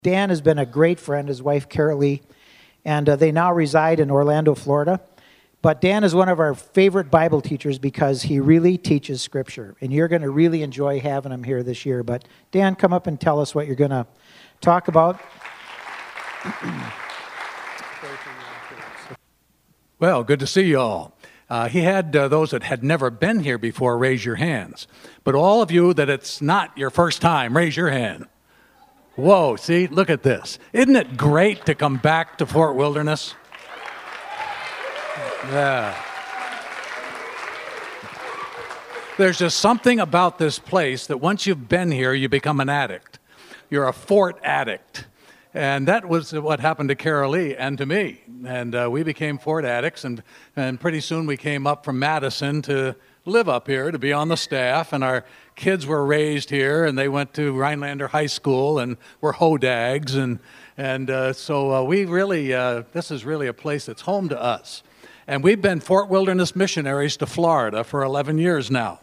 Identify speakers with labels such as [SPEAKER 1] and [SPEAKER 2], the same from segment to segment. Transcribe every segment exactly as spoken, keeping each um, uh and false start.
[SPEAKER 1] Dan has been a great friend, his wife Carol Lee, and uh, they now reside in Orlando, Florida. But Dan is one of our favorite Bible teachers because he really teaches Scripture, and you're going to really enjoy having him here this year. But Dan, come up and tell us what you're going to talk about.
[SPEAKER 2] Well, good to see you all. Uh, he had uh, those that had never been here before raise your hands. But all of you that it's not your first time, raise your hand. Whoa, see, look at this. Isn't it great to come back to Fort Wilderness? Yeah. There's just something about this place that once you've been here, you become an addict. You're a Fort addict. And that was what happened to Carol Lee and to me. And uh, we became Fort addicts, and, and pretty soon we came up from Madison to live up here, to be on the staff, and our kids were raised here, and they went to Rhinelander High School and were Hodags, and, and uh, so uh, we really, uh, this is really a place that's home to us. And we've been Fort Wilderness missionaries to Florida for eleven years now.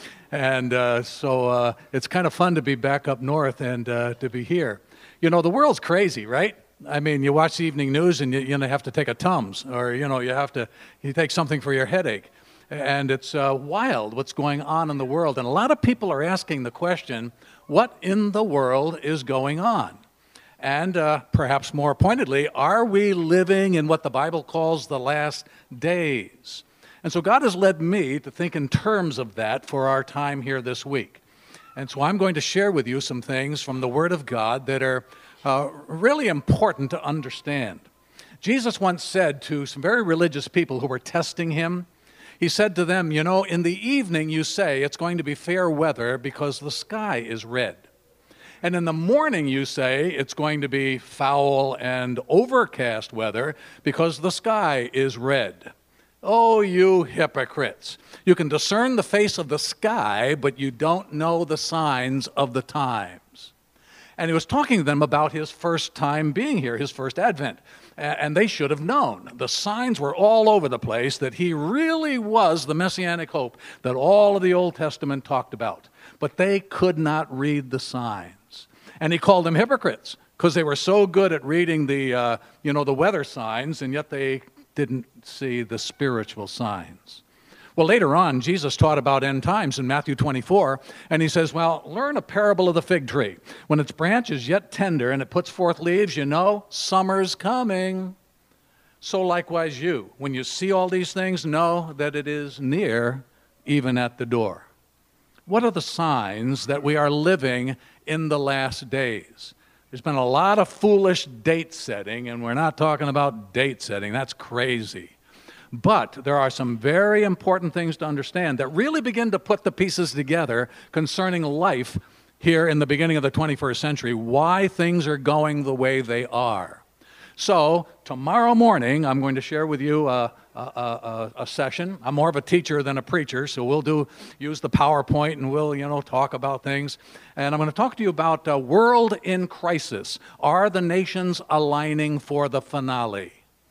[SPEAKER 2] And uh, so uh, it's kind of fun to be back up north and uh, to be here. You know, the world's crazy, right? I mean, you watch the evening news and you, you know, have to take a Tums, or, you know, you have to you take something for your headache. And it's uh, wild what's going on in the world. And a lot of people are asking the question, what in the world is going on? And uh, perhaps more pointedly, are we living in what the Bible calls the last days? And so God has led me to think in terms of that for our time here this week. And so I'm going to share with you some things from the Word of God that are uh, really important to understand. Jesus once said to some very religious people who were testing him, he said to them, you know, in the evening you say it's going to be fair weather because the sky is red. And in the morning you say it's going to be foul and overcast weather because the sky is red. Oh, you hypocrites. You can discern the face of the sky, but you don't know the signs of the times. And he was talking to them about his first time being here, his first advent. And they should have known. The signs were all over the place that he really was the messianic hope that all of the Old Testament talked about. But they could not read the signs. And he called them hypocrites because they were so good at reading the, uh, you know, the weather signs, and yet they didn't see the spiritual signs. Well, later on, Jesus taught about end times in Matthew twenty-four, and he says, well, learn a parable of the fig tree. When its branch is yet tender and it puts forth leaves, you know, summer's coming. So likewise you, when you see all these things, know that it is near, even at the door. What are the signs that we are living in the last days? There's been a lot of foolish date setting, and we're not talking about date setting. That's crazy. But there are some very important things to understand that really begin to put the pieces together concerning life here in the beginning of the twenty-first century, why things are going the way they are. So tomorrow morning, I'm going to share with you a, a, a, a session. I'm more of a teacher than a preacher, so we'll do use the PowerPoint and we'll, you know, talk about things. And I'm going to talk to you about a world in crisis. Are the nations aligning for the finale?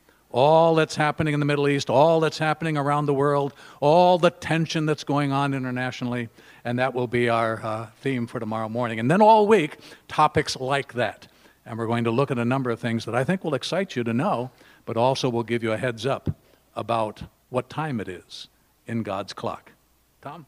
[SPEAKER 2] All that's happening in the Middle East, all that's happening around the world, all the tension that's going on internationally, and that will be our uh, theme for tomorrow morning. And then all week, topics like that. And we're going to look at a number of things that I think will excite you to know, but also will give you a heads up about what time it is in God's clock. Tom?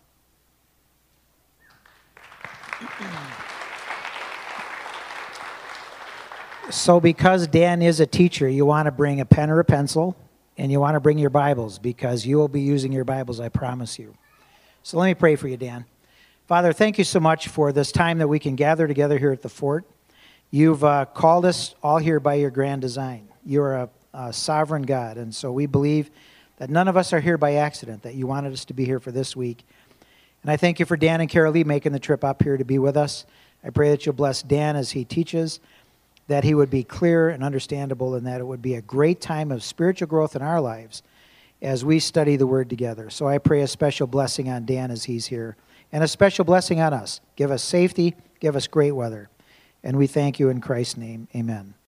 [SPEAKER 1] So because Dan is a teacher, you want to bring a pen or a pencil, and you want to bring your Bibles, because you will be using your Bibles, I promise you. So let me pray for you, Dan. Father, thank you so much for this time that we can gather together here at the fort. You've uh, called us all here by your grand design. You're a, a sovereign God, and so we believe that none of us are here by accident, that you wanted us to be here for this week. And I thank you for Dan and Carol Lee making the trip up here to be with us. I pray that you'll bless Dan as he teaches, that he would be clear and understandable, and that it would be a great time of spiritual growth in our lives as we study the Word together. So I pray a special blessing on Dan as he's here, and a special blessing on us. Give us safety, give us great weather. And we thank you in Christ's name. Amen.